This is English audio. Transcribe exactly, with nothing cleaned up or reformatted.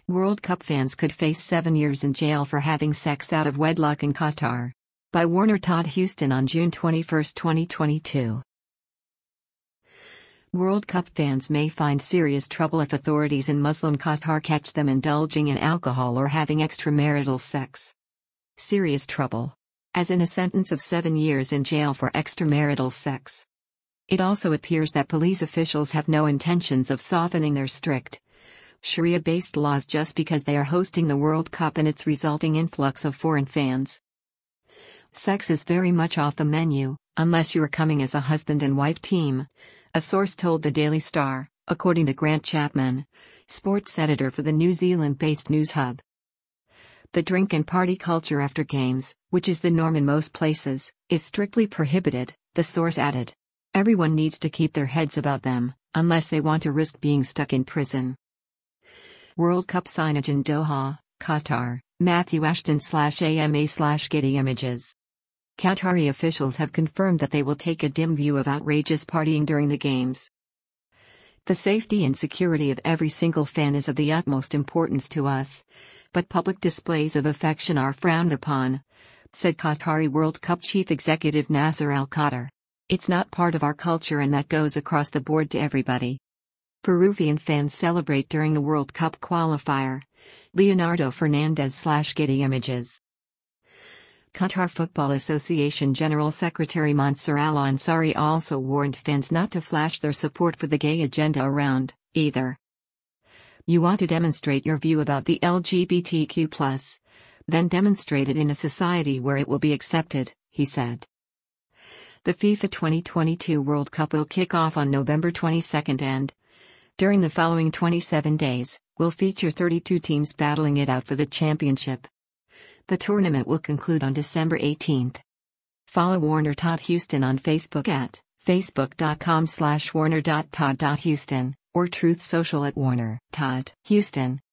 World Cup fans could face seven years in jail for having sex out of wedlock in Qatar. By Warner Todd Houston on June twenty-first, twenty twenty-two. World Cup fans may find serious trouble if authorities in Muslim Qatar catch them indulging in alcohol or having extramarital sex. Serious trouble. As in a sentence of seven years in jail for extramarital sex. It also appears that police officials have no intentions of softening their strict, Sharia-based laws just because they are hosting the World Cup and its resulting influx of foreign fans. Sex is very much off the menu, unless you are coming as a husband and wife team, a source told the Daily Star, according to Grant Chapman, sports editor for the New Zealand-based News Hub. The drink and party culture after games, which is the norm in most places, is strictly prohibited, the source added. Everyone needs to keep their heads about them, unless they want to risk being stuck in prison. World Cup signage in Doha, Qatar, Matthew Ashton slash A M A slash Getty Images. Qatari officials have confirmed that they will take a dim view of outrageous partying during the games. The safety and security of every single fan is of the utmost importance to us, but public displays of affection are frowned upon, said Qatari World Cup chief executive Nasser Al Khater. It's not part of our culture and that goes across the board to everybody. Peruvian fans celebrate during the World Cup qualifier. Leonardo Fernandez slash Getty Images. Qatar Football Association General Secretary Mansour Al Ansari also warned fans not to flash their support for the gay agenda around, either. You want to demonstrate your view about the L G B T Q plus, then demonstrate it in a society where it will be accepted, he said. The FIFA twenty twenty-two World Cup will kick off on November twenty-second and, during the following twenty-seven days, will feature thirty-two teams battling it out for the championship. The tournament will conclude on December eighteenth. Follow Warner Todd Houston on Facebook at facebook.com slash warner.todd.houston or Truth Social at Warner Todd Houston.